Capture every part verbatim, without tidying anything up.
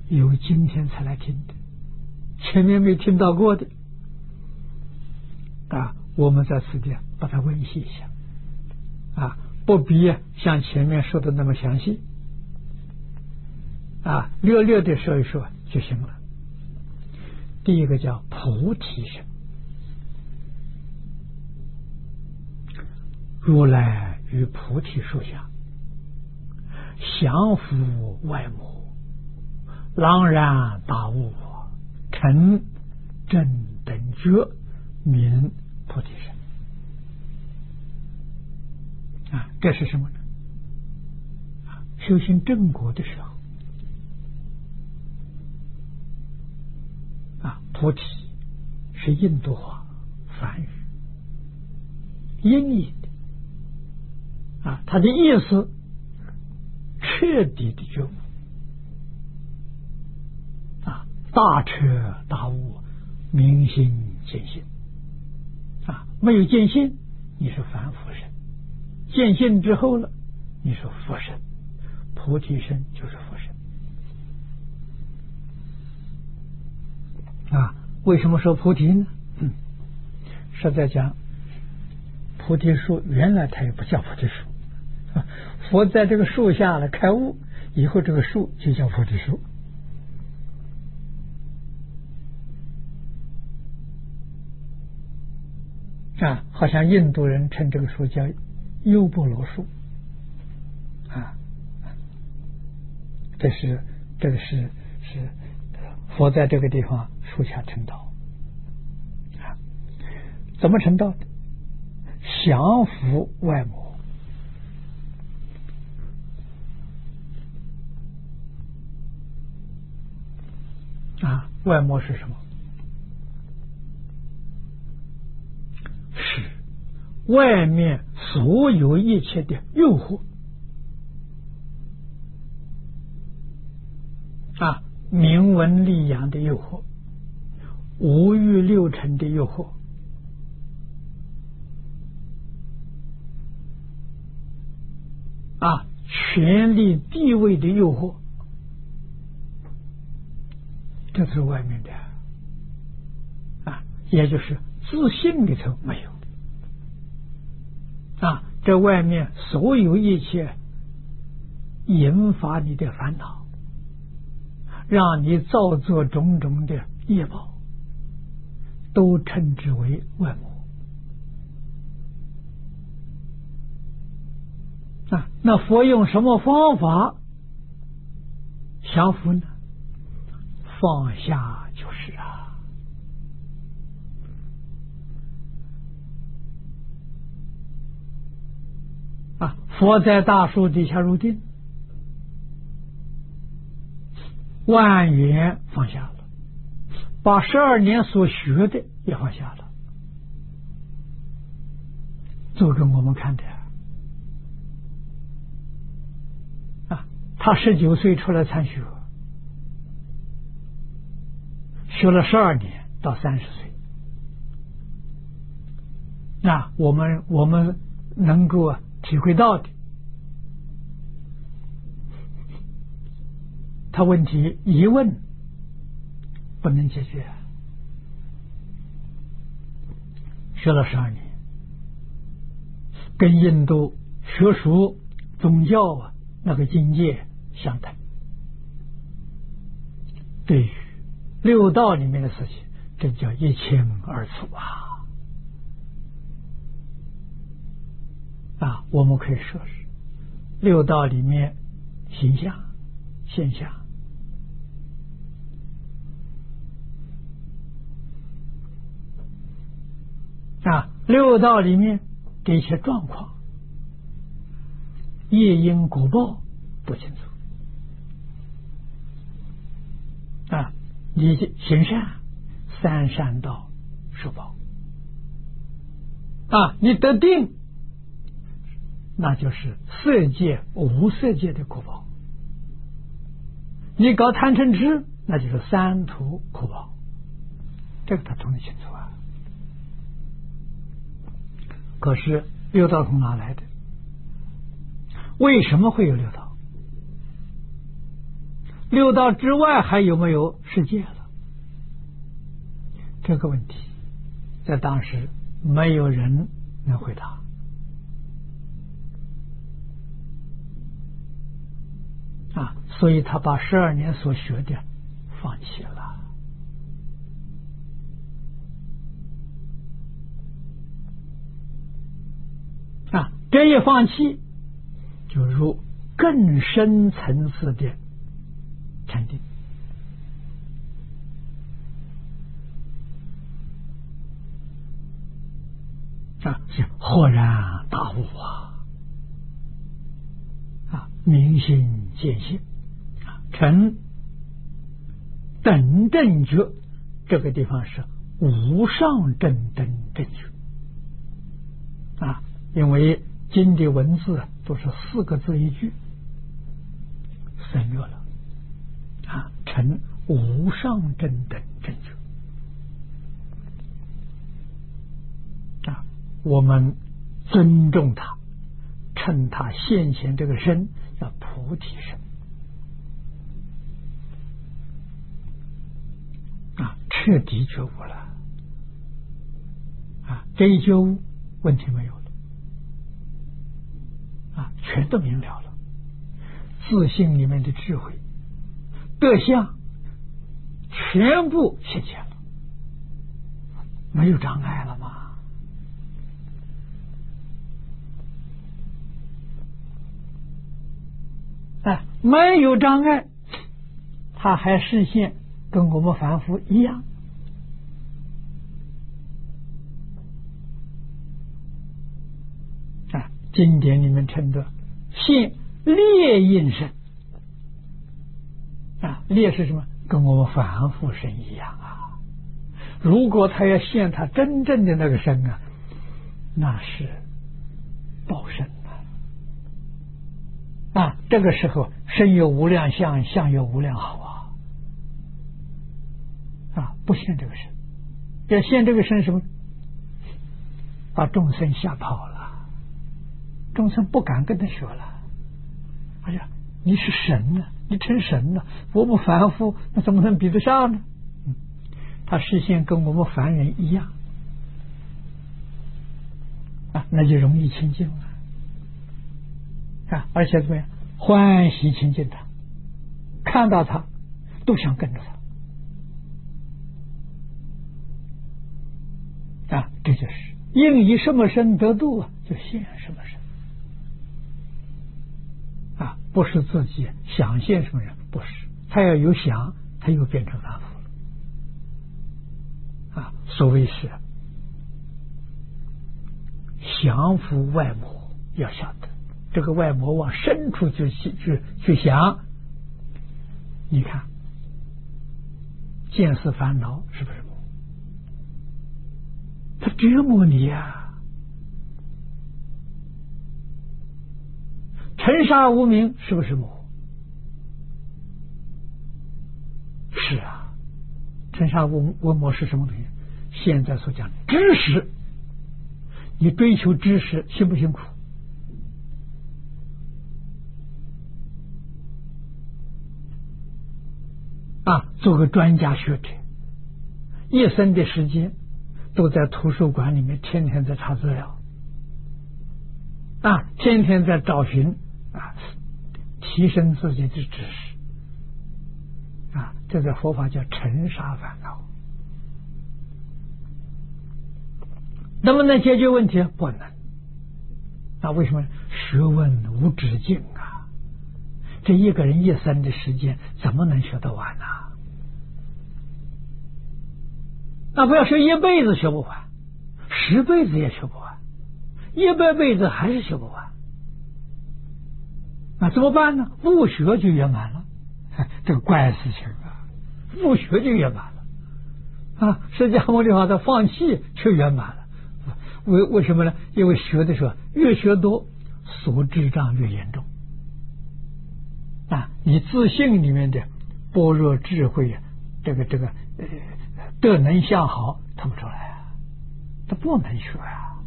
有今天才来听的，前面没听到过的啊，我们在此地把它温习一下啊，不必像前面说的那么详细啊，略略的说一说就行了。第一个叫菩提心，如来于菩提树下，降伏外魔，朗然大悟，成正等觉，名菩提心啊，这是什么呢？啊，修行正果的时候啊，菩提是印度话梵语音译的啊，它的意思彻底的觉悟啊，大彻大悟，明心见性啊，没有见性你是凡夫身，见性之后了你是佛身，菩提身就是佛身啊。为什么说菩提呢？嗯，实在讲，菩提树原来它也不叫菩提树，佛在这个树下了开悟以后，这个树就叫菩提树啊，好像印度人称这个树叫优波罗树啊，这是这个是是佛在这个地方树下成道啊，怎么成道的？降伏外魔啊，外魔是什么？是外面所有一切的诱惑啊，名闻利养的诱惑，五欲六尘的诱惑啊，权力地位的诱惑，这是外面的啊，也就是自信里头没有啊，这外面所有一切引发你的烦恼，让你造作种种的业报，都称之为外魔啊。那佛用什么方法降伏呢？放下就是啊，啊，佛在大树底下入定，万缘放下了，把十二年所学的也放下了，做给我们看的啊。他十九岁出来参学，学了十二年到三十岁，那我们我们能够体会到的，他问题疑问不能解决，学了十二年，跟印度学术宗教啊那个境界相等，对于六道里面的事情，这叫一清二楚啊！啊，我们可以说是六道里面形象、现象啊，六道里面的一些状况，业因果报不清楚啊。你行善，三善道受报啊，你得定，那就是色界无色界的果报，你搞贪嗔痴，那就是三途苦报，这个他懂得清楚啊。可是六道从哪来的？为什么会有六道？ 六道之外还有没有世界了？这个问题在当时没有人能回答啊，所以他把十二年所学的放弃了啊，这一放弃就入更深层次的禅定啊，是豁然大悟啊啊，明心见性啊，成等正觉，这个地方是无上正等正觉啊，因为经的文字都是四个字一句，省略了啊，成无上正等正觉啊，我们尊重他，称他现前这个身叫菩提身啊，彻底觉悟了啊，这一觉悟问题没有了啊，全都明了了，自信里面的智慧德相全部现前了，没有障碍了吗？哎，没有障碍，他还视线跟我们凡夫一样啊。经典里面称的现劣应身啊，劣是什么？跟我们凡夫身一样啊。如果他要现他真正的那个身啊，那是报身啊，这个时候身有无量相，相有无量好啊啊，不现这个身，要现这个身什么？把众生吓跑了，众生不敢跟他学了。哎呀，你是神呢、啊，你成神了，我们凡夫那怎么能比得上呢？嗯，他视线跟我们凡人一样啊，那就容易亲近了。啊，而且怎么样？欢喜亲近他，看到他都想跟着他啊，这就是应以什么身得度啊，就现什么身啊，不是自己想现什么人，不是，他要有想，他又变成凡夫了啊。所谓是降伏外魔，要晓得。这个外魔往深处去去去想，你看见思烦恼是不是魔？他折磨你呀、啊！尘沙无明是不是魔？是啊，尘沙无无魔是什么东西？现在所讲的知识，你追求知识辛不辛苦？啊，做个专家学者，一生的时间都在图书馆里面，天天在查资料，啊，天天在找寻啊，提升自己的知识，啊，这个佛法叫尘沙烦恼。能不能解决问题？不能。那为什么？学问无止境啊！这一个人一生的时间怎么能学得完呢、啊？那不要说一辈子学不完，十辈子也学不完，一百辈子还是学不完。那怎么办呢？不学就圆满了，这个怪事情啊！不学就圆满了啊！释迦牟尼佛他放弃却圆满了，为为什么呢？因为学的时候越学多，所智障越严重啊！你自信里面的般若智慧啊，这个这个呃德能相好透不出来啊，他不能学啊。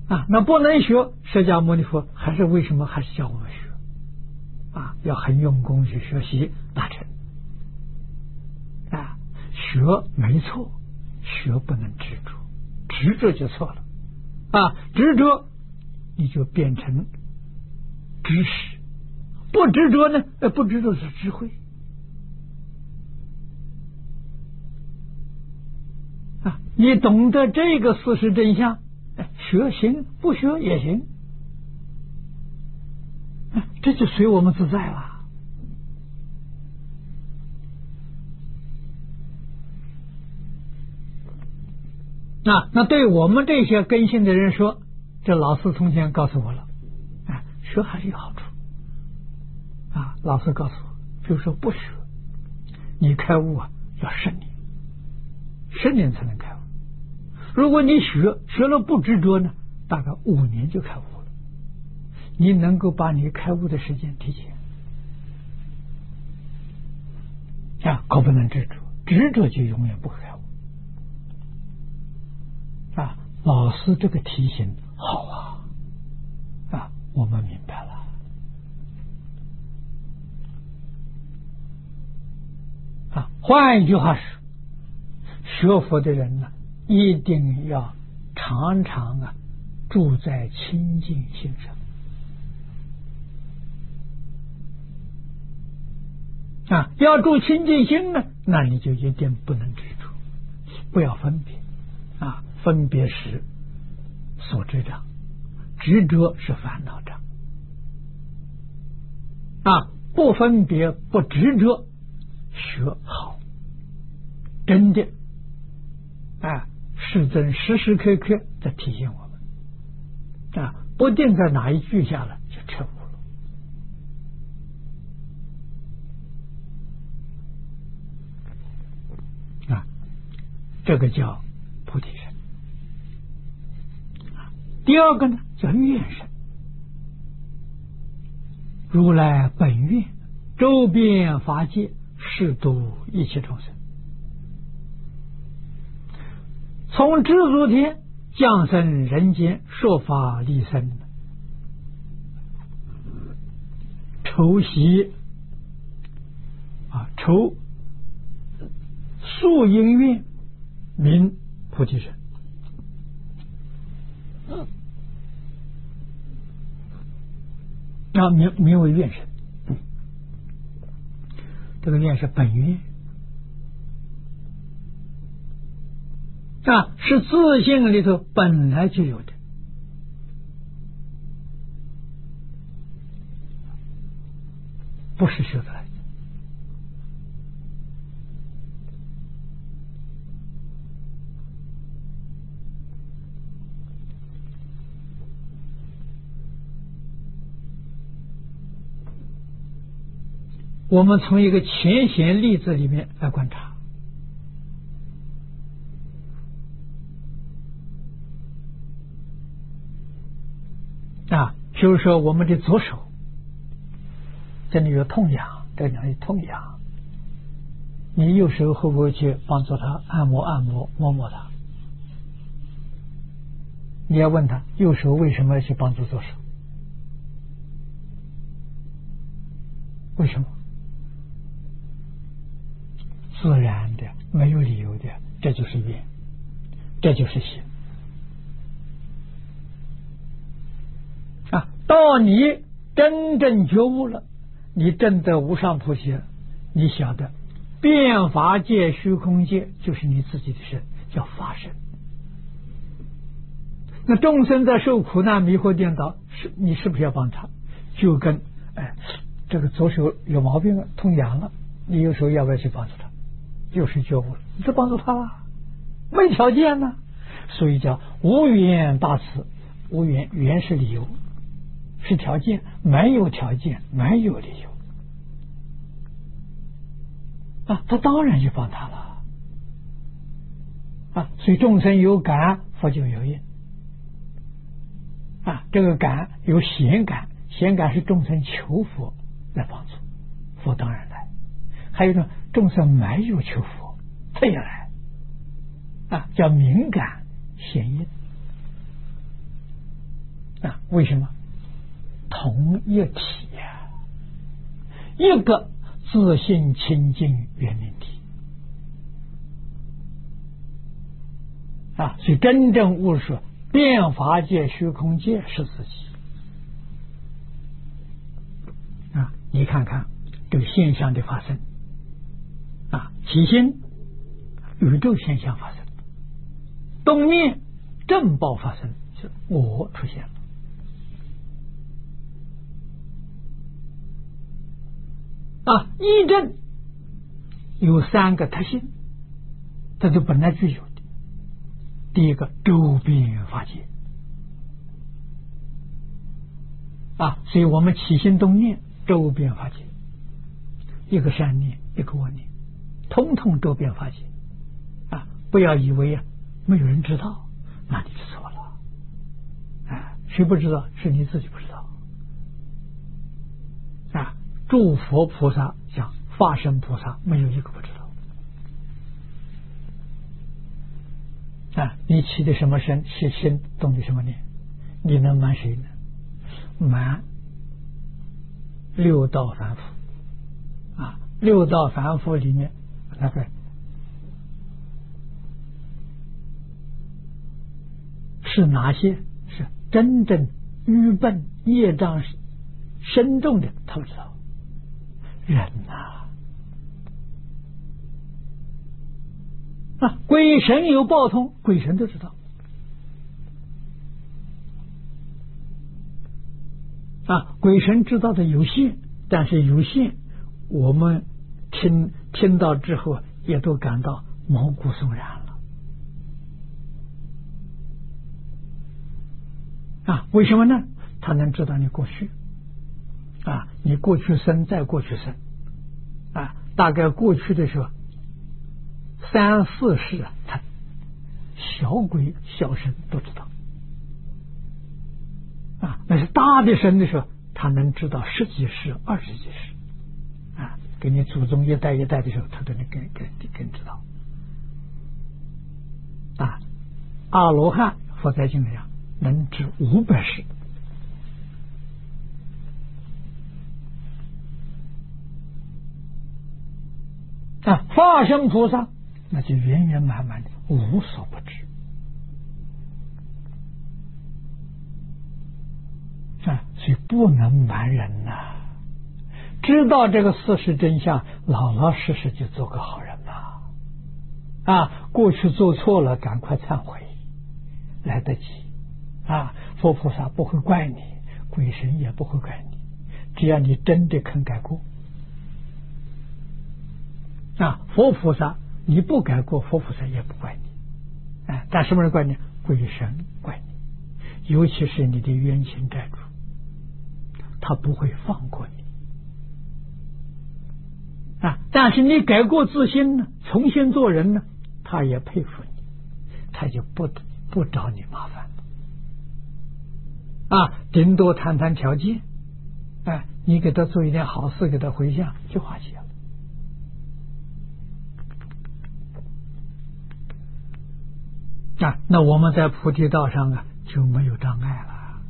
啊，那不能学，释迦牟尼佛还是为什么还是叫我们学啊？要很用功去学习大乘啊，学没错，学不能执着，执着就错了啊！执着你就变成知识，不执着呢？呃，不执着是智慧啊！你懂得这个事实真相，学行，不学也行，这就随我们自在了。啊，那对我们这些根性的人说，这老师从前告诉我了，啊，学还是有好处啊。老师告诉我，比如说不学，你开悟啊要十年，十年才能开悟。如果你学学了不执着呢，大概五年就开悟了。你能够把你开悟的时间提前啊，可不能执着，执着就永远不开悟啊。老师这个提醒好啊啊，我们明白了啊。换一句话说，学佛的人呢，一定要常常啊住在清净心上啊。要住清净心呢，那你就一定不能执着，不要分别啊。分别是所知障，执着是烦恼障啊。不分别不执着，学好，真的啊，世尊时时刻刻在提醒我们啊，不定在哪一句下了就彻悟了啊，这个叫菩提神。第二个呢叫愿神，如来本愿周遍法界，誓度一切众生，从知足天降生人间，说法利生，酬习啊，酬宿因愿，名菩提神。啊，名名为愿神，这个愿是本愿啊，是自性里头本来就有的，不是学得来的。我们从一个浅显例子里面来观察啊，比如说我们的左手这里有痛痒，这里有痛痒，你右手会不会去帮助他按摩按摩摸摸他？你要问他右手为什么要去帮助左手？为什么？自然的，没有理由的，这就是愿，这就是心啊。到你真正觉悟了，你证得无上菩提了，你晓得遍法界虚空界就是你自己的身，叫法身。那众生在受苦难迷惑颠倒，是你是不是要帮他？就跟哎，这个左手有毛病了，痛痒了，你右手要不要去帮助他？右手觉悟了，你就帮助他了，没条件呢，所以叫无缘大慈。无缘，缘是理由，是条件，没有条件，没有理由啊，他当然就帮他了啊。所以众生有感，佛就有应啊。这个感有显感，显感是众生求佛来帮助，佛当然来。还有一种众生没有求佛，他也来啊，叫敏感显应啊，为什么？同一体呀、啊，一个自性清净圆明体啊，所以真正悟说变法界、虚空界是自己啊。你看看这个现象的发生啊，起心宇宙现象发生，动念正报发生，是我出现了。啊，一正有三个特性，这就本来具有的。第一个，周边法界啊，所以我们起心动念，周边法界，一个善念，一个恶念，通通周边法界啊！不要以为啊没有人知道，那你就错了。啊，谁不知道？是你自己不知道。啊，诸佛菩萨像化身菩萨，没有一个不知道。啊，你起的什么身，起心动的什么念，你能瞒谁呢？瞒六道凡夫啊！六道凡夫里面，那个是哪些是真正愚笨、业障深重的？他不知道。人呐、啊，啊，鬼神有报通，鬼神都知道。啊，鬼神知道的有限，但是有限，我们听听到之后，也都感到毛骨悚然了。啊，为什么呢？他能知道你过去，啊，你过去生，再过去生，啊，大概过去的时候，三四世啊，他小鬼小神都知道。啊，那是大的神的时候，他能知道十几世、二十几世，啊，给你祖宗一代一代的时候，他都能跟跟跟知道。啊，阿罗汉佛在经上能知五百世。啊，化身菩萨那就圆圆满满的，无所不知。啊，所以不能瞒人呐、啊！知道这个事实真相，老老实实就做个好人吧。啊，过去做错了，赶快忏悔，来得及。啊，佛菩萨不会怪你，鬼神也不会怪你，只要你真的肯改过。啊，佛菩萨你不改过，佛菩萨也不怪你。啊，但什么人怪你？鬼神怪你，尤其是你的冤亲债主。他不会放过你啊！但是你改过自新呢，重新做人呢，他也佩服你，他就不不找你麻烦啊，顶多谈谈条件，啊，你给他做一点好事，给他回向就化解了啊。那我们在菩提道上啊就没有障碍了。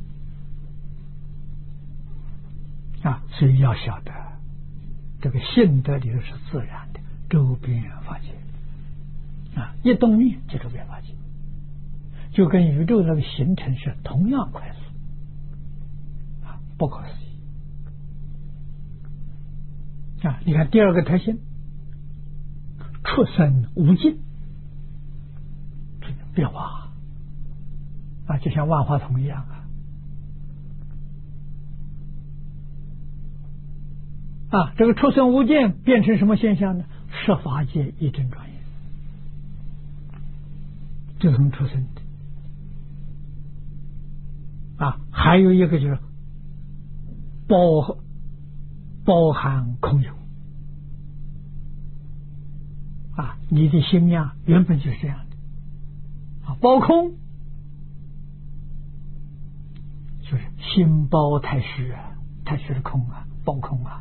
啊，所以要晓得，这个性德里头是自然的，周边法界啊，一动念就周边法界，就跟宇宙那个形成是同样快速啊，不可思议啊！你看第二个特性，出生无尽，变化啊，就像万花筒一样啊。啊，这个出生无间变成什么现象呢？十法界一真庄严，就从出生的啊。还有一个就是包包含空有啊，你的心呀原本就是这样的啊，包空就是心包太虚啊，太虚是空啊，包空啊。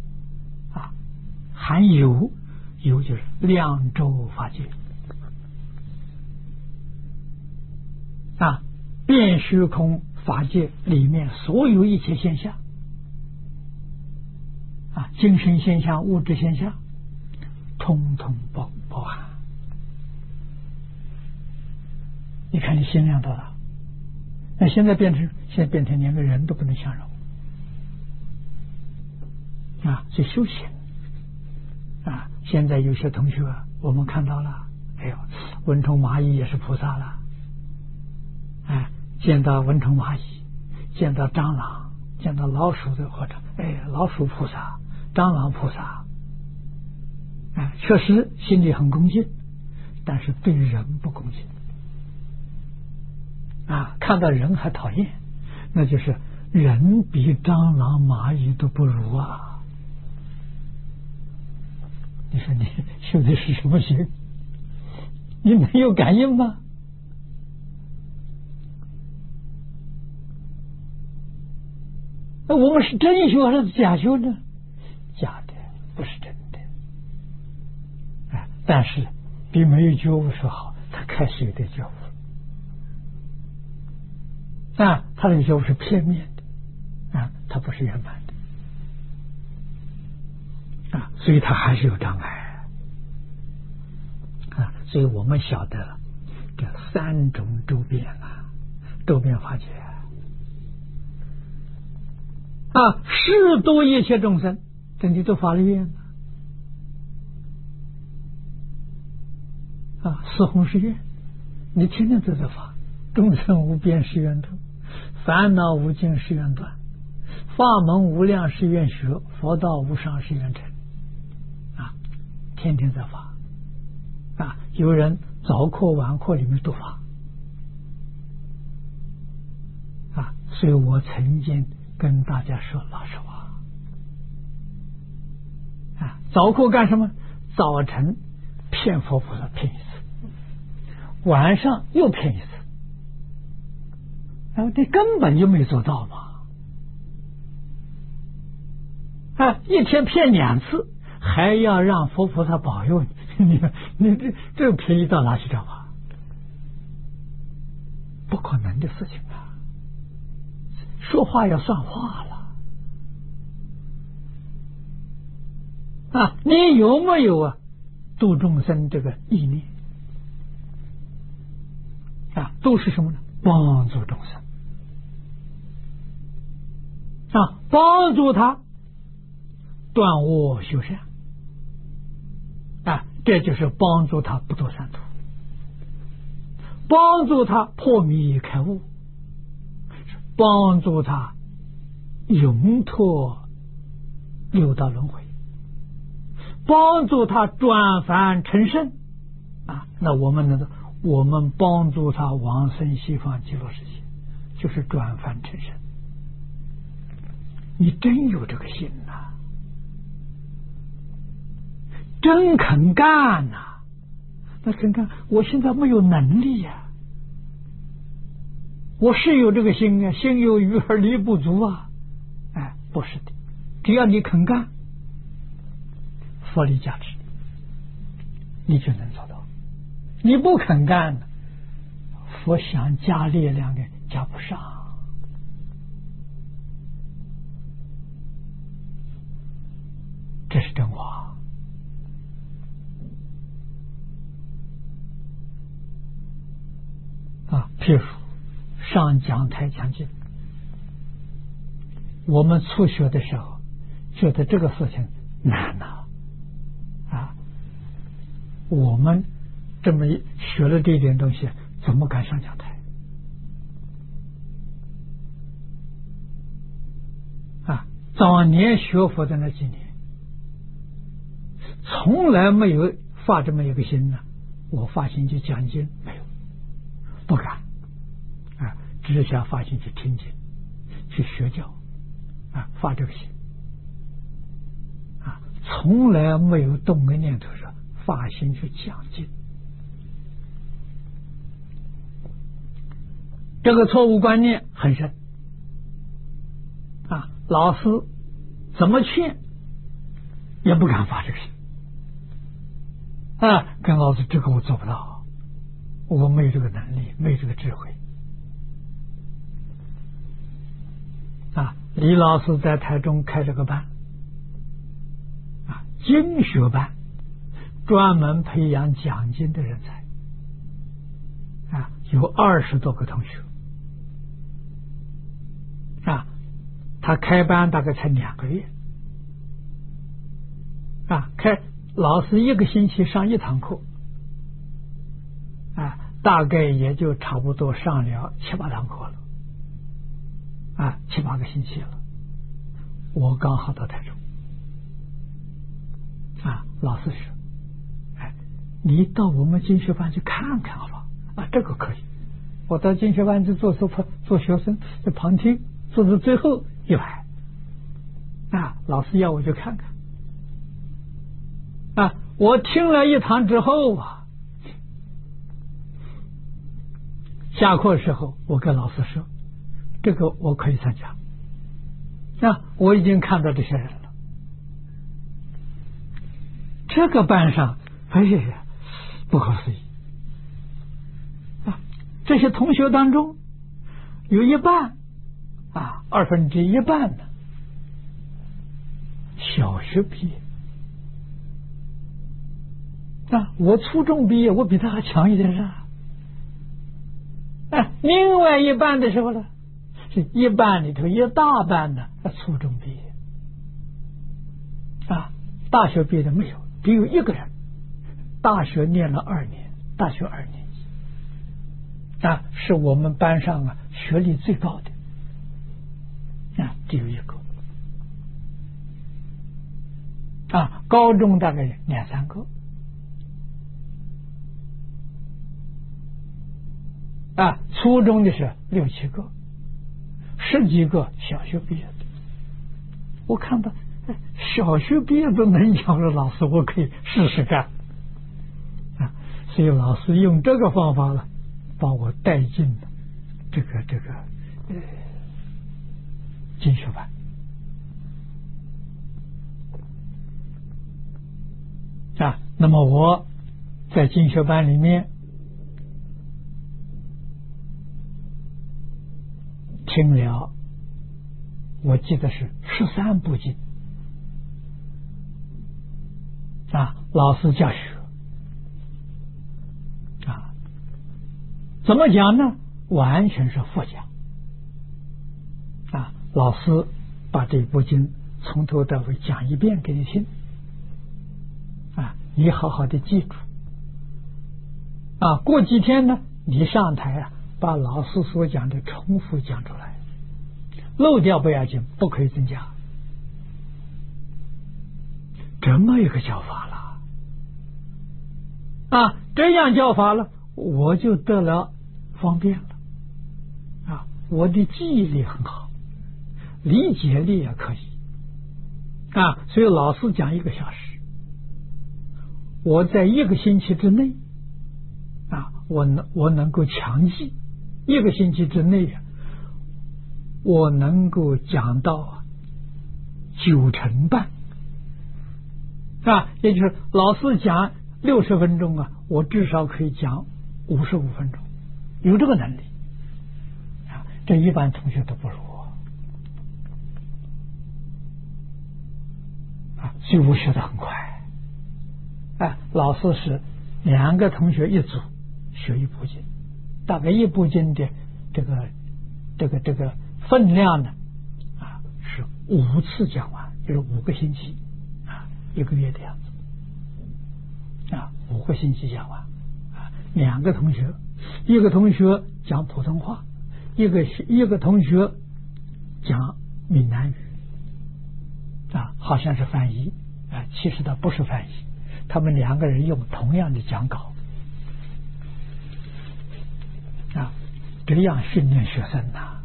含有，有就是量周法界啊，变虚空法界里面所有一切现象啊，精神现象、物质现象，通通包包含。你看你心量多大？那现在变成现在变成连个人都不能相容啊！所以修行啊，现在有些同学我们看到了，哎呦，蚊虫蚂蚁也是菩萨了，哎，见到蚊虫蚂蚁，见到蟑螂，见到老鼠的或者哎，老鼠菩萨、蟑螂菩萨，哎，确实心里很恭敬，但是对人不恭敬。啊，看到人还讨厌，那就是人比蟑螂蚂蚁都不如啊！你说你修的是什么行？你没有感应吗？那我们是真修还是假修呢？假的，不是真的。哎，但是比没有觉悟说好，他开始有点觉悟。啊，他的觉悟是片面的，啊，他不是圆满的，啊，所以他还是有障碍，啊，所以我们晓得这三种周边啊，周边法界啊，是度一切众生，这你都发了愿啊，四弘誓愿，你天天都在发，众生无边誓愿度。烦恼无尽誓愿断，法门无量誓愿学，佛道无上誓愿成。啊，天天在发啊，有人早课晚课里面都发啊，所以我曾经跟大家说老实话啊，早课干什么？早晨骗佛菩萨骗一次，晚上又骗一次。啊，你根本就没做到嘛！啊，一天骗两次，还要让佛菩萨保佑你，你你这这个便宜到哪去找啊？不可能的事情啊！说话要算话了啊！你有没有啊？度众生这个意念啊，都是什么呢？帮助众生。啊，帮助他断恶修善啊，这就是帮助他不堕三途，帮助他破迷开悟，帮助他永脱六道轮回，帮助他转凡成圣啊。那我们呢？我们帮助他往生西方极乐世界，就是转凡成圣。你真有这个心呐、啊，真肯干呐、啊！那肯干，我现在没有能力呀、啊，我是有这个心啊，心有余而力不足啊！哎，不是的，只要你肯干，佛力加持，你就能做到。你不肯干，佛想加力量的加不上。这是真话啊！譬如上讲台讲经，我们初学的时候觉得这个事情难呐啊！我们这么学了这点东西，怎么敢上讲台啊？早年学佛的那几年，从来没有发这么一个心呢。我发心去讲经没有，不敢啊，只想发心去听经，去学教啊，发这个心啊，从来没有动个念头说发心去讲经。这个错误观念很深啊，老师怎么劝也不敢发这个心啊，跟老师这个我做不到，我没有这个能力，没有这个智慧啊，李老师在台中开了个班，啊，经学班，专门培养讲经的人才，啊，有二十多个同学，啊，他开班大概才两个月，啊，开老师一个星期上一堂课，啊，大概也就差不多上了七八堂课了，啊，七八个星期了。我刚好到台中，啊，老师说，哎，你到我们经学班去看看好吧？啊，这个可以。我到经学班去做做做学生，在旁听，做到最后一排，啊，老师要我去看看。啊，我听了一堂之后啊，下课时候我跟老师说，这个我可以参加。啊，我已经看到这些人了。这个班上，哎呀，不可思议啊！这些同学当中，有一半啊，二分之一半呢，小学毕业。啊，我初中毕业，我比他还强一点啊！哎，另外一半的时候呢，是一半里头一大半呢，初中毕业啊，大学毕业的没有，只有一个人，大学念了二年，大学二年级啊，是我们班上啊学历最高的啊，只有一个啊，高中大概两三个。啊，初中的是六七个，十几个小学毕业的。我看到小学毕业都能讲的老师，我可以试试看啊。所以老师用这个方法呢，把我带进了这个这个呃经学班啊。那么我在经学班里面听了，我记得是十三部经啊，老师教学啊，怎么讲呢？完全是佛讲啊，老师把这部经从头到尾讲一遍给你听啊，你好好的记住啊，过几天呢，你上台啊，把老师所讲的重复讲出来，漏掉不要紧，不可以增加。这么一个教法了啊，这样教法了，我就得了方便了啊，我的记忆力很好，理解力也可以啊，所以老师讲一个小时，我在一个星期之内啊，我能我能够强记。一个星期之内啊，我能够讲到九成半啊，也就是老师讲六十分钟啊，我至少可以讲五十五分钟，有这个能力啊，这一般同学都不如我啊，所以我学得很快。哎，老师是两个同学一组学一部经。大概一部经的这个这个这个分量呢啊，是五次讲完，就是五个星期啊，一个月的样子啊，五个星期讲完啊，两个同学，一个同学讲普通话，一个一个同学讲闽南语啊，好像是翻译啊，其实他不是翻译，他们两个人用同样的讲稿。啊，这样训练学生呐、啊，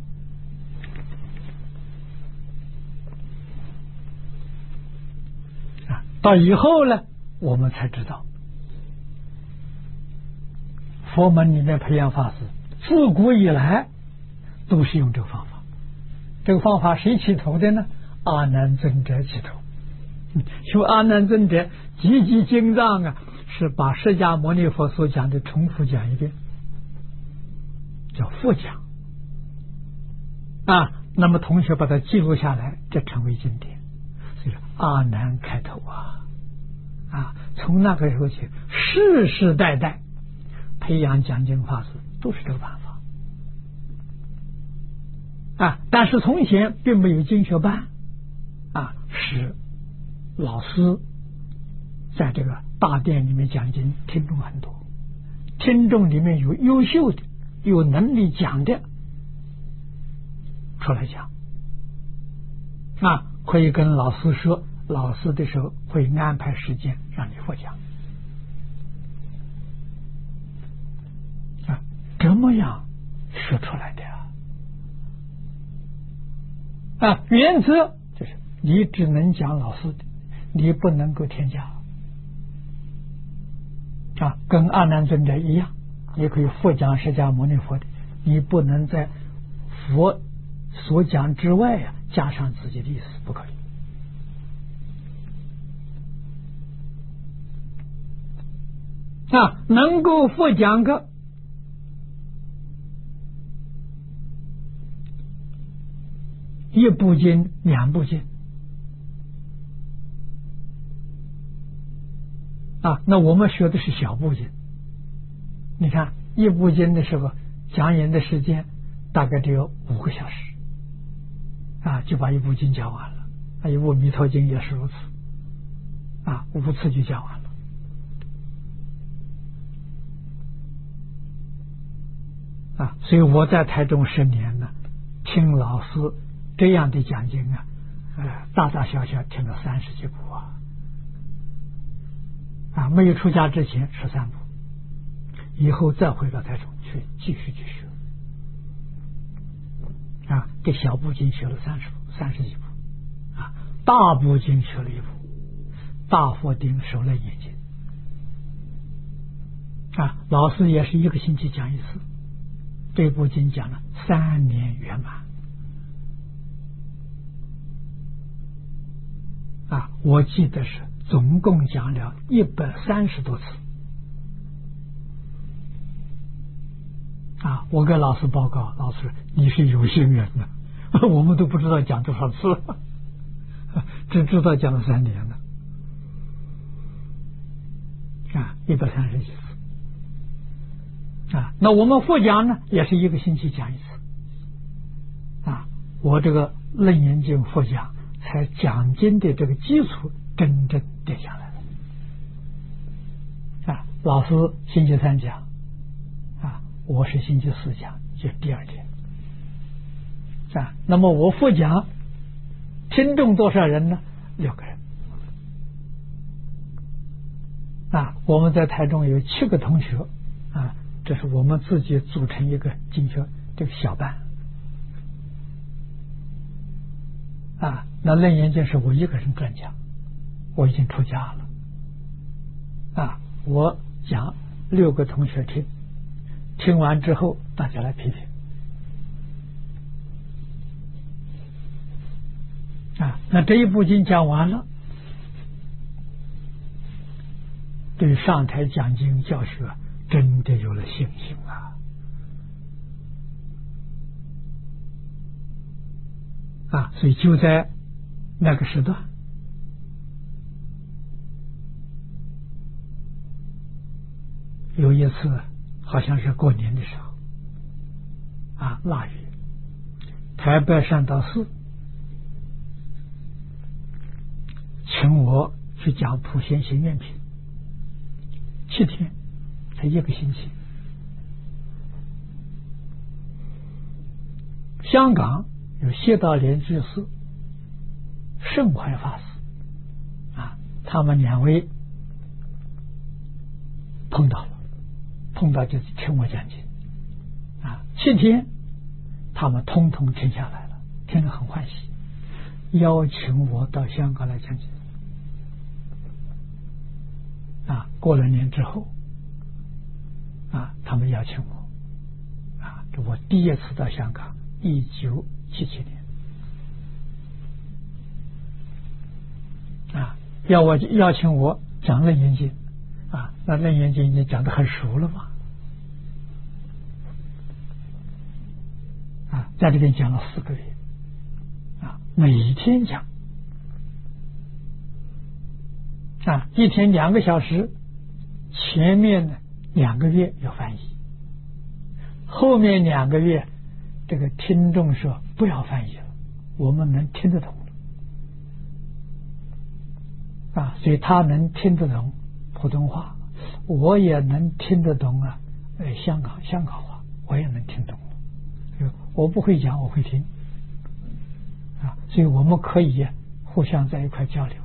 啊，到以后呢，我们才知道，佛门里面培养法师，自古以来都是用这个方法。这个方法谁起头的呢？阿难尊者起头。说阿难尊者集集经藏啊，是把释迦牟尼佛所讲的重复讲一遍。叫复讲啊， 那么同学把它记录下来，这成为经典。所以说阿难开头啊啊，从那个时候起，世世代代培养讲经法师都是这个办法啊。但是从前并没有经学班啊，是老师在这个大殿里面讲经，听众很多，听众里面有优秀的、有能力讲的出来讲啊，可以跟老师说，老师的时候会安排时间让你复讲啊，这么样说出来的啊。啊，原则就是你只能讲老师的，你不能够添加啊，跟阿难尊者一样，你可以复讲释迦牟尼佛的，你不能在佛所讲之外啊加上自己的意思，不可以啊。能够复讲个一部经、两部经啊，那我们学的是小部经。你看一部经的时候，讲演的时间大概只有五个小时啊，就把一部经讲完了。啊，一部弥陀经也是如此啊，五次就讲完了啊。所以我在台中十年呢，听老师这样的讲经啊，呃，大大小小听了三十几部啊。啊，没有出家之前十三部，以后再回到台中去继续去学啊，这小部经学了三十部、三十几部啊，大部经学了一部，大佛顶首楞严经啊，老师也是一个星期讲一次，这部经讲了三年圆满啊，我记得是总共讲了一百三十多次啊！我跟老师报告，老师你是有心人呢，我们都不知道讲多少次，只知道讲了三年了啊，一百三十几次啊！那我们复讲呢，也是一个星期讲一次啊！我这个楞严经复讲，才讲经的这个基础真正定下来了啊！老师星期三讲啊，我是星期四讲，就第二天啊。那么我复讲，听众多少人呢？六个人啊。我们在台中有七个同学啊，这是我们自己组成一个经学这个小班啊。那楞严经是我一个人专讲，我已经出家了啊。我讲六个同学听，听完之后大家来批评啊。那这一部经讲完了，对上台讲经教学真的有了信心啊啊！所以就在那个时段，有一次好像是过年的时候啊，腊月，台北善导寺请我去讲普贤行愿品，七天，才一个星期。香港有谢道莲居士、盛怀法师啊，他们两位碰到了，碰到就听我讲经啊，七天他们通通听下来了，听得很欢喜，邀请我到香港来讲经啊。过了年之后啊，他们邀请我啊，这我第一次到香港，一九七七年啊，要我邀请我讲楞严经啊，那楞严经已经讲得很熟了嘛啊，在这边讲了四个月每天讲啊，一天两个小时，前面呢两个月有翻译，后面两个月这个听众说不要翻译了，我们能听得懂了啊，所以他能听得懂普通话，我也能听得懂啊，呃，香港香港话我也能听懂了，我不会讲，我会听啊，所以我们可以互相在一块交流。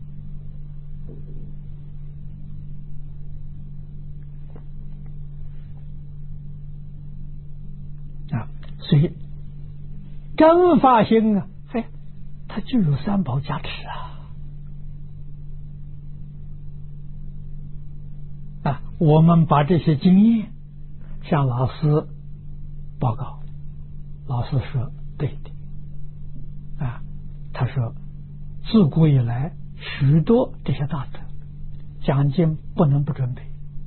啊，所以真发心啊，嘿，它就有三宝加持啊！啊，我们把这些经验向老师报告，老师说对的，啊，他说自古以来许多这些大德讲经不能不准备，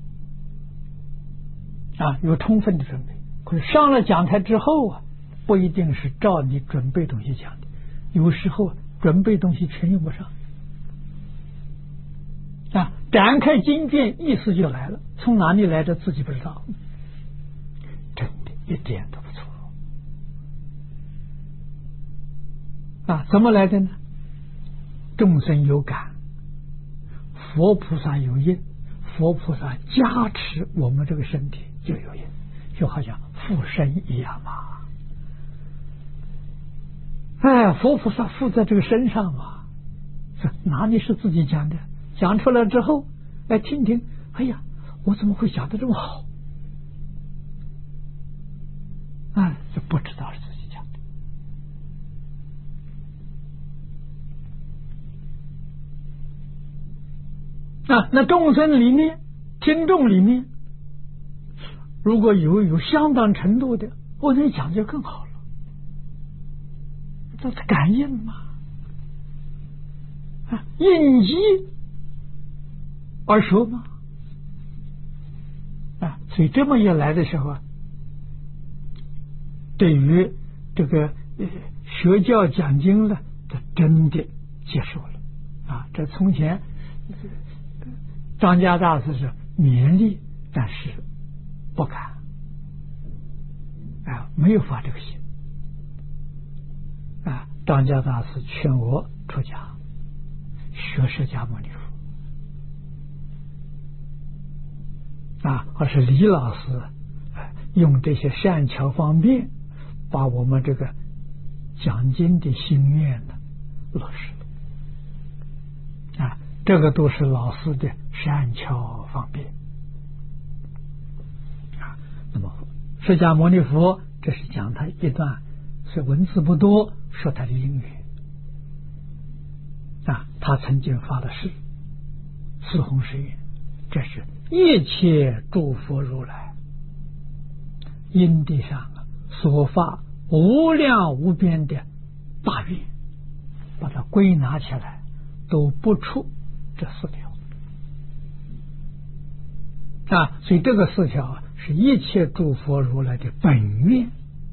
啊，有充分的准备。可是上了讲台之后啊，不一定是照你准备东西讲的，有时候准备东西全用不上啊，展开经卷意思就来了，从哪里来的自己不知道，真的一点都不错啊！怎么来的呢？众生有感，佛菩萨有因，佛菩萨加持我们这个身体就有因，就好像附身一样嘛。哎，佛菩萨附在这个身上嘛，这哪里是自己讲的？讲出来之后，来听听，哎呀，我怎么会讲得这么好？哎，就不知道是自己讲的。啊，那众生里面，听众里面，如果有有相当程度的，我那讲就更好了。这是感应嘛，啊，应机而说嘛，啊，所以这么一来的时候啊，对于这个呃学教讲经了，他真的接受了啊。这从前张家大师是勉励，但是不敢啊，没有发这个心啊。张家大师劝我出家学释迦牟尼佛啊，而是李老师用这些善巧方便，把我们这个讲经的心愿呢落实了啊，这个都是老师的善巧方便啊。那么释迦牟尼佛，这是讲他一段，是文字不多，说他的因缘啊。他曾经发了誓，四弘誓愿，这是一切诸佛如来因地上所发无量无边的大愿，把它归纳起来，都不出这四条啊。所以这个四条啊，是一切诸佛如来的本愿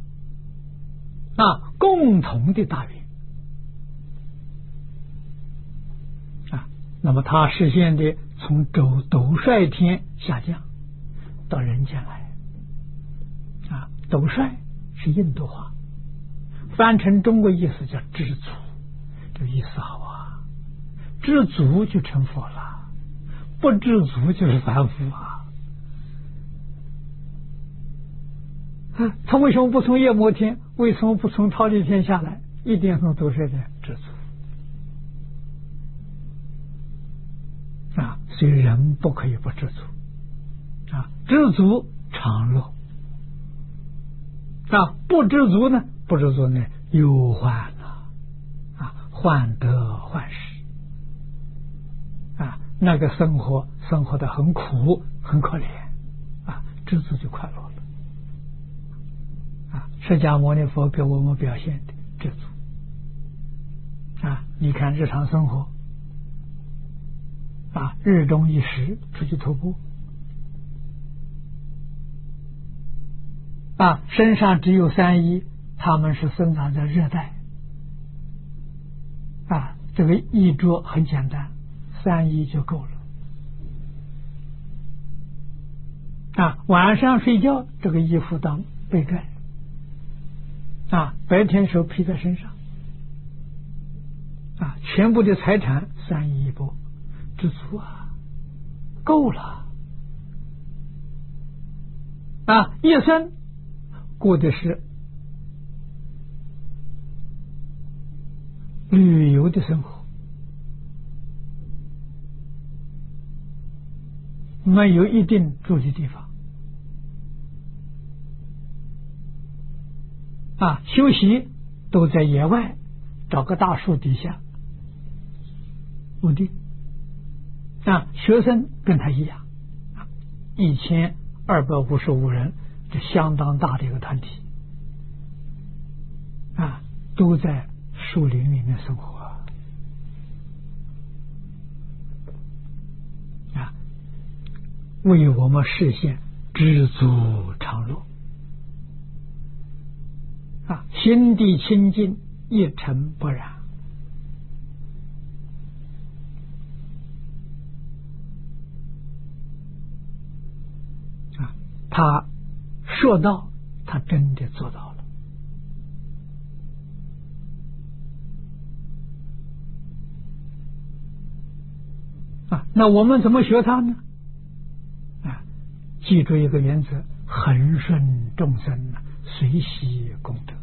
啊，共同的大愿啊。那么他实现的从斗斗率天下降到人间来啊，斗率是印度话，翻成中国意思叫知足，这意思好啊，知足就成佛了，不知足就是凡夫啊。啊，他为什么不从夜摩天？为什么不从忉利天下来？一定从斗率天知足啊！所以人不可以不知足啊，知足常乐啊，不知足呢？不知足呢，忧患啊，啊，患得患失啊，那个生活生活的很苦，很可怜啊，知足就快乐了啊。释迦牟尼佛给我们表现的知足啊，你看日常生活啊，日中一时出去徒步啊，身上只有三衣，他们是生长在热带啊，这个衣着很简单，三衣就够了。啊，晚上睡觉这个衣服当被盖，啊，白天时候披在身上，啊，全部的财产三衣一钵，知足啊，够了。啊，一生过的是旅游的生活，没有一定住的地方。啊，休息都在野外，找个大树底下固定。啊，学生跟他一样，一千二百五十五人，这相当大的一个团体，啊，都在树林里面生活。啊，为我们实现知足常乐。啊，心地清净，一尘不染。啊，他说到，他真的做到了。啊，那我们怎么学他呢？啊，记住一个原则：恒顺众生，随喜功德。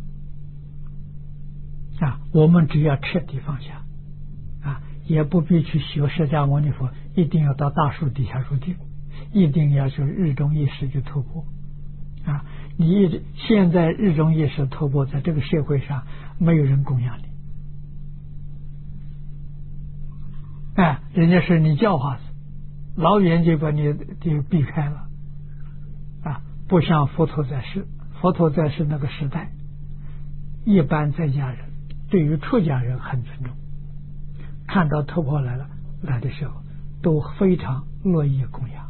啊，我们只要彻底放下，啊，也不必去学释迦牟尼佛，一定要到大树底下入定，一定要去日中一时去突破。啊，你一直现在日中一时突破，在这个社会上没有人供养你，哎，人家是你叫化子，老远就把你就避开了。啊，不像佛陀在世，佛陀在世那个时代，一般在家人对于出家人很尊重，看到突破来了来的时候，都非常乐意供养。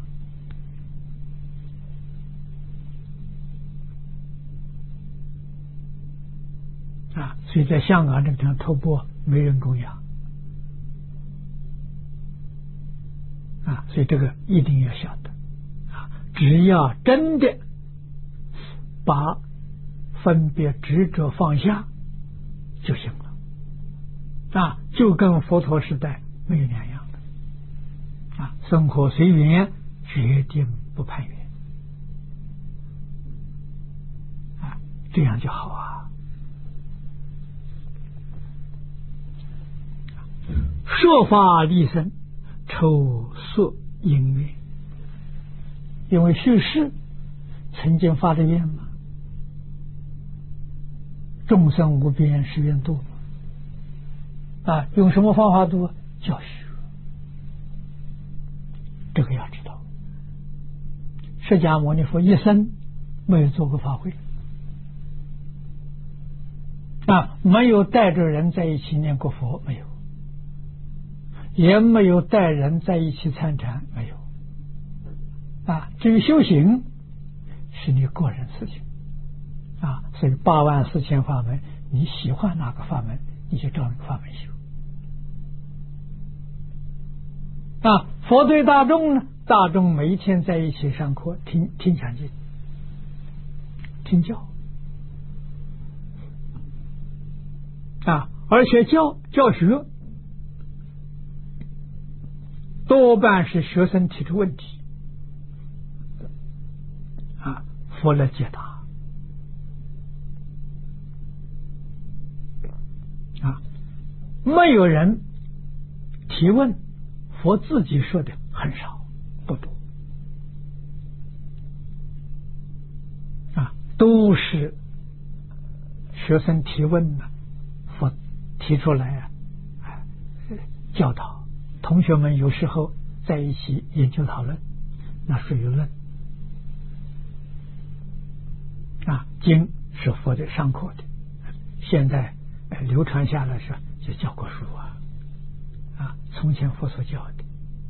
啊，所以在香港这个地方突破没人供养。啊，所以这个一定要晓得。啊，只要真的把分别执着放下就行了。啊，就跟佛陀时代没有两样的。啊，生活随缘，决定不攀缘。啊，这样就好啊。说法立身，抽宿因缘。因为叙事曾经发的愿嘛，众生无边誓愿度。啊，用什么方法度？教学。这个要知道，释迦牟尼佛一生没有做过法会，啊，没有带着人在一起念过佛，没有，也没有带人在一起参禅，没有。啊，至于修行，是你个人事情。啊，所以八万四千法门，你喜欢哪个法门，你就照那个法门修。啊，佛对大众呢，大众每一天在一起上课，听听讲经，听教。啊，而且教教学多半是学生提出问题，啊，佛来解答。啊，没有人提问，佛自己说的很少，不多。啊，都是学生提问呢，佛提出来啊，教导同学们，有时候在一起研究讨论，那属于论。啊，经是佛的上课的，现在流传下来是就教过书啊，啊，从前佛所教的。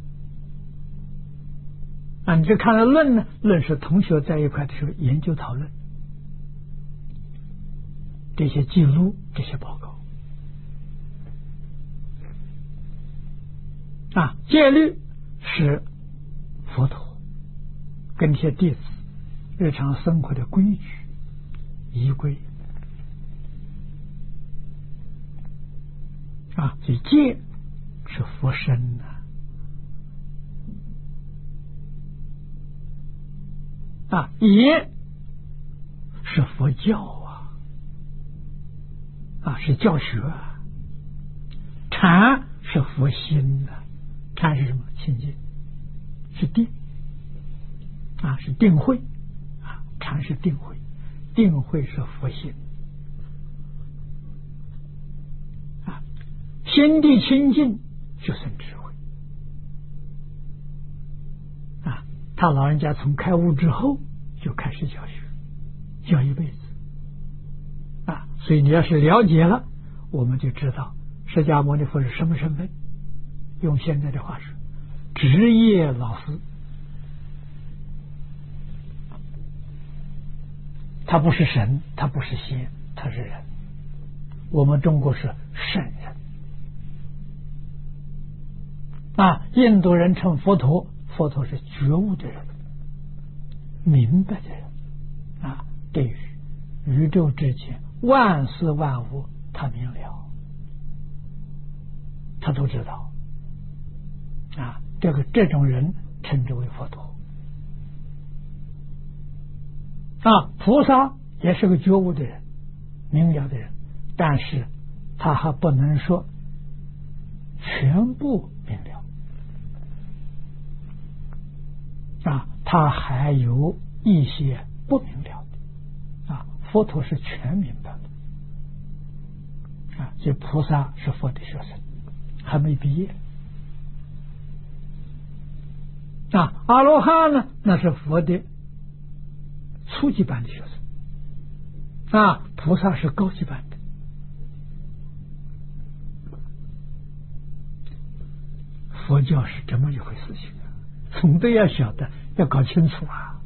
啊，你就看了论呢，论是同学在一块的时候研究讨论，这些记录，这些报告。 啊，戒律是佛陀跟这些弟子日常生活的规矩仪规啊，所以戒是佛身呐。啊，也是佛教啊，啊是教学啊，禅是佛心呐、啊，禅是什么？清净，是定啊，是定慧啊，禅是定慧，定慧是佛心啊，心地清净就生智慧啊。他老人家从开悟之后就开始教学，教一辈子啊，所以你要是了解了，我们就知道释迦牟尼佛是什么身份。用现在的话说，职业老师，他不是神，他不是仙，他是人。我们中国是圣人啊，印度人称佛陀，佛陀是觉悟的人，明白的人啊，对于宇宙之间万事万物他明了，他都知道啊，这个这种人称之为佛陀啊。菩萨也是个觉悟的人，明了的人，但是他还不能说全部明了啊，他还有一些不明了的啊。佛陀是全明白的啊，所以菩萨是佛的学生，还没毕业啊。阿罗汉呢，那是佛的初级班的学生啊，菩萨是高级班的。佛教是这么一回事情啊，总得要晓得，要搞清楚啊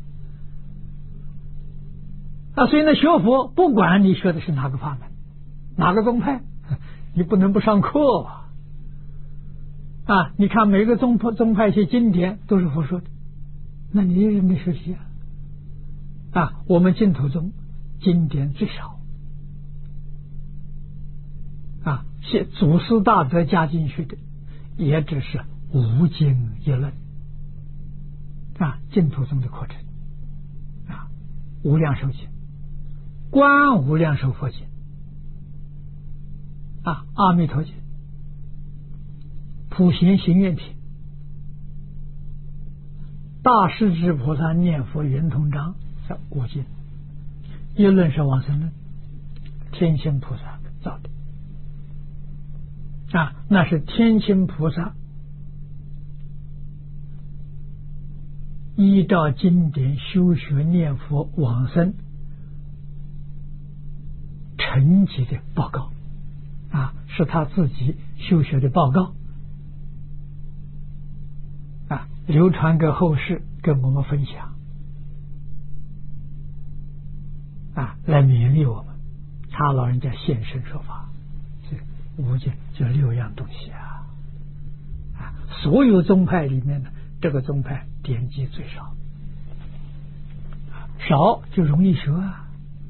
啊！所以呢，学佛不管你学的是哪个法门，哪个宗派，你不能不上课啊！啊，你看每个宗派宗派一些经典都是佛说的，那你也没学习啊！啊，我们净土宗经典最少啊，现祖师大德加进去的也只是无经一论啊，净土宗的课程啊，无量寿经、观无量寿佛经啊，阿弥陀经、普贤行愿品、大势至菩萨念佛圆通章这五经，一论是往生论，天亲菩萨造的啊，那是天亲菩萨依照经典修学念佛往生成绩的报告啊，是他自己修学的报告啊，流传给后世，跟我们分享啊，来勉励我们。他老人家现身说法，这五件就六样东西啊啊，所有宗派里面呢，这个宗派典籍最少，少就容易学啊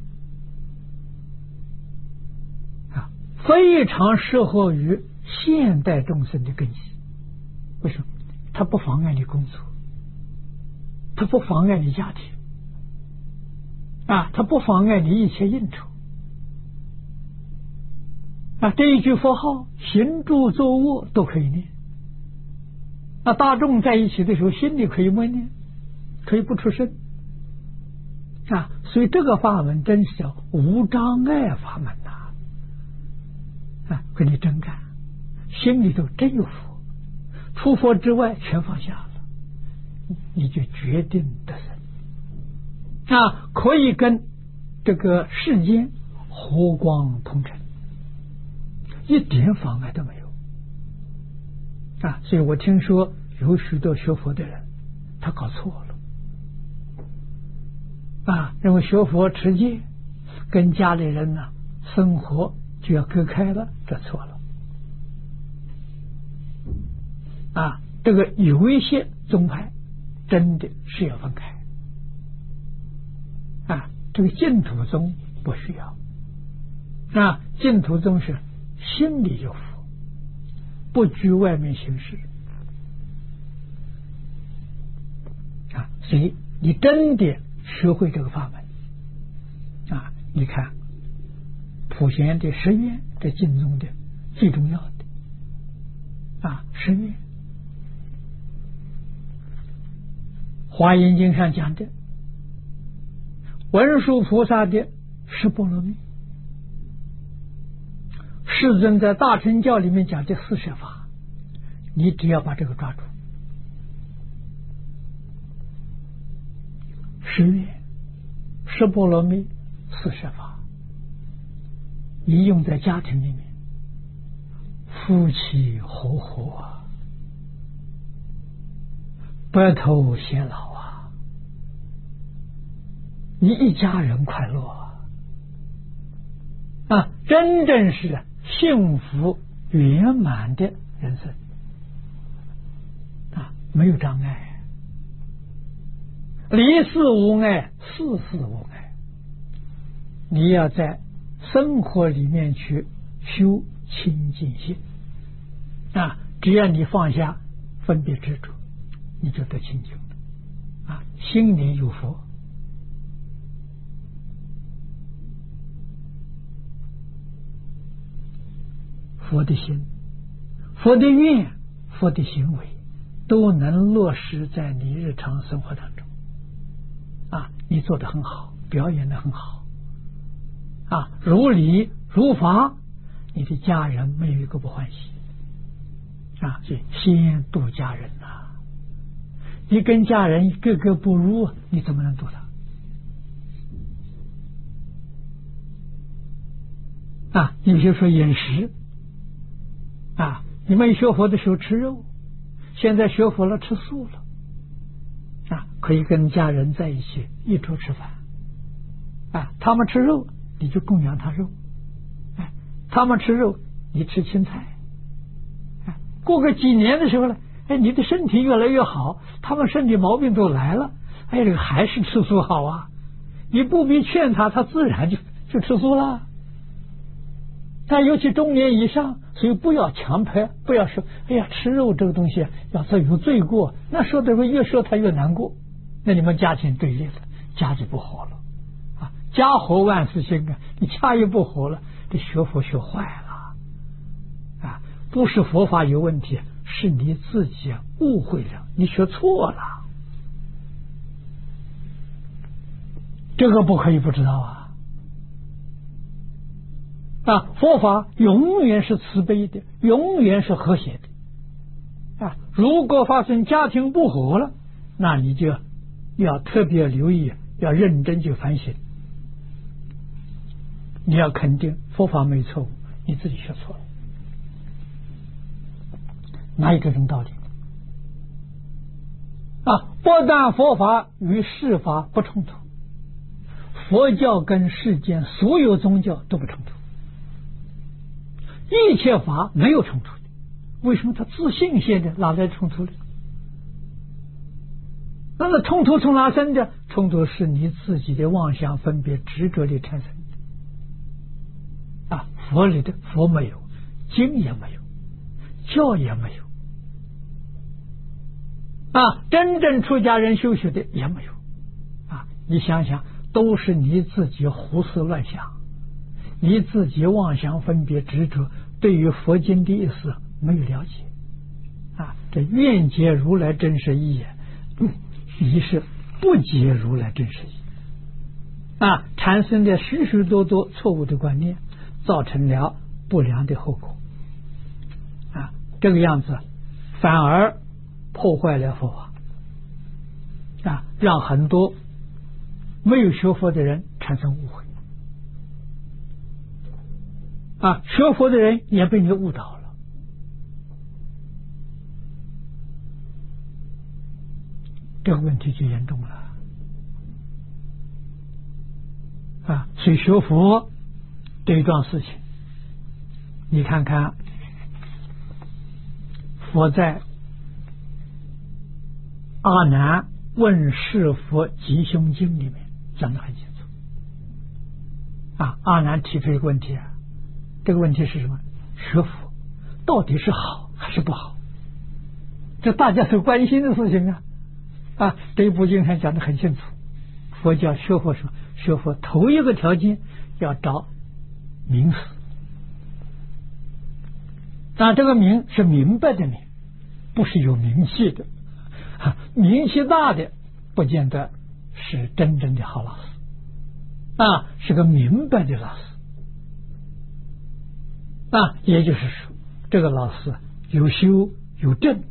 啊，非常适合于现代众生的根基。为什么？它不妨碍你工作，它不妨碍你家庭啊，它不妨碍你一切应酬啊，这一句佛号行住坐卧都可以念。那大众在一起的时候，心里可以默念，可以不出声啊，所以这个法门真是叫无障碍法门呐啊，跟你真干，心里头真有佛，除佛之外全放下了，你就决定得生啊，可以跟这个世间和光同尘，一点妨碍都没有啊。所以我听说有许多学佛的人他搞错了啊，认为学佛持戒跟家里人呢生活就要隔开了，这错了啊，这个有一些宗派真的是要分开啊，这个净土宗不需要啊，净土宗是心里有佛，不拘外面形式啊，所以你真的学会这个法门啊，你看普贤的十愿，这经中的最重要的啊，十愿。华严经上讲的文殊菩萨的十波罗蜜，世尊在大乘教里面讲的四摄法，你只要把这个抓住，十愿、十波罗蜜、四摄法，你用在家庭里面，夫妻和和啊，白头偕老啊，你一家人快乐啊，啊，真正是幸福圆满的人生啊，没有障碍，离世无碍，世事无碍。你要在生活里面去修清净心啊，只要你放下分别执着，你就得清净了啊，心里有佛。佛的心、佛的愿、佛的行为都能落实在你日常生活当中啊，你做得很好，表演得很好啊，如理如法，你的家人没有一个不欢喜啊，所以先度家人呐、啊，你跟家人格格不入，你怎么能度他啊？你比如说饮食啊，你没学佛的时候吃肉，现在学佛了吃素了啊，可以跟家人在一起一桌吃饭啊，他们吃肉你就供养他肉，哎，他们吃肉你吃青菜，哎，过个几年的时候呢，哎，你的身体越来越好，他们身体毛病都来了，哎，这个还是吃素好啊，你不必劝他，他自然就就吃素了。但尤其中年以上，所以不要强迫，不要说哎呀吃肉这个东西要是有罪过，那说的越说他越难过，那你们家庭对立了，家就不和了啊！家和万事兴啊，你家一不和了，这学佛学坏了啊！不是佛法有问题，是你自己误会了，你学错了，这个不可以不知道啊！啊，佛法永远是慈悲的，永远是和谐的啊！如果发生家庭不和了，那你就要特别留意，要认真去反省。你要肯定佛法没错误，你自己学错了，哪有这种道理啊？不但佛法与世法不冲突，佛教跟世间所有宗教都不冲突。一切法没有冲突的，为什么他自信现的哪来冲突的？那么冲突从哪生的？冲突是你自己的妄想分别执着里产生的啊！佛里的佛没有，经也没有，教也没有啊！真正出家人修学的也没有啊！你想想，都是你自己胡思乱想，你自己妄想分别执着，对于佛经的意思没有了解啊！这愿解如来真实义也，嗯，你是不解如来真实义啊，产生了许许多多错误的观念，造成了不良的后果啊！这个样子反而破坏了佛法啊，让很多没有学佛的人产生误会啊，学佛的人也被你误导了，这个问题就严重了啊！所以学佛这一桩事情，你看看佛在阿难问世佛吉凶经里面讲得很清楚啊。阿难提出一个问题啊，这个问题是什么？学佛到底是好还是不好？这大家都关心的事情啊啊！这一部经上讲得很清楚，佛教学佛说，学佛头一个条件要找名词。那这个名是明白的名，不是有名气的，名气大的不见得是真正的好老师啊，是个明白的老师啊。也就是说，这个老师有修有正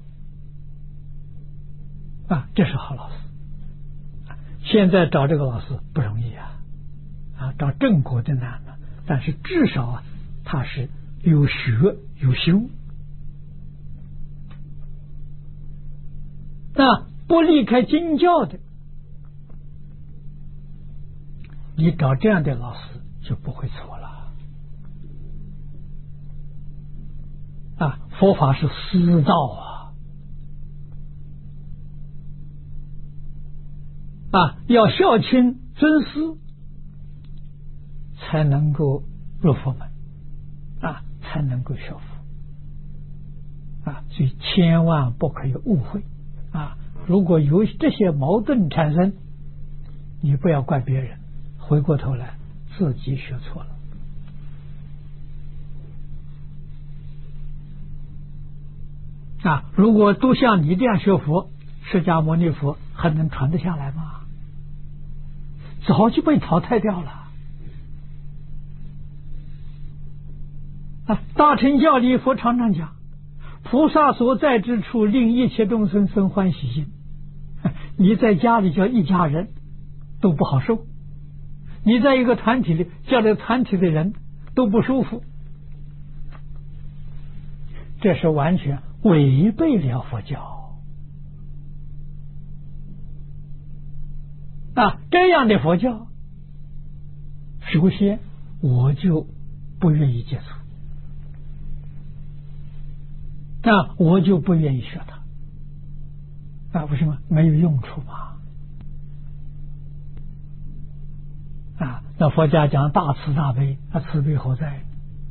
啊，这是好老师。现在找这个老师不容易啊，啊，找正果的难了，但是至少啊，他是有学有修，那不离开经教的，你找这样的老师就不会错了啊！佛法是师道啊，啊，要孝亲尊师，才能够入佛门啊，才能够学佛啊，所以千万不可以误会啊！如果有这些矛盾产生，你不要怪别人，回过头来自己学错了啊！如果都像你这样学佛，释迦牟尼佛还能传得下来吗？早就被淘汰掉了啊！大乘教里佛常常讲，菩萨所在之处，令一切众生生欢喜心。你在家里叫一家人都不好受，你在一个团体里叫这个团体的人都不舒服，这是完全违背了佛教啊！这样的佛教，首先我就不愿意接触啊，我就不愿意学它啊！为什么？没有用处嘛啊！那佛家讲大慈大悲，那慈悲何在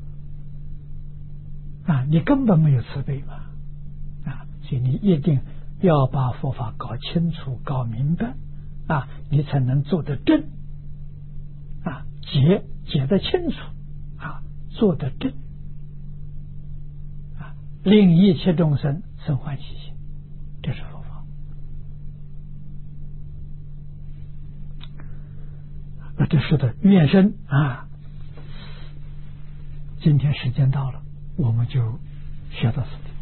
啊？你根本没有慈悲嘛啊！所以你一定要把佛法搞清楚、搞明白啊，你才能做得正啊，解解得清楚啊，做得正啊，令一切众生生欢喜心，这是佛法。那这说的愿深啊，今天时间到了，我们就学到此地。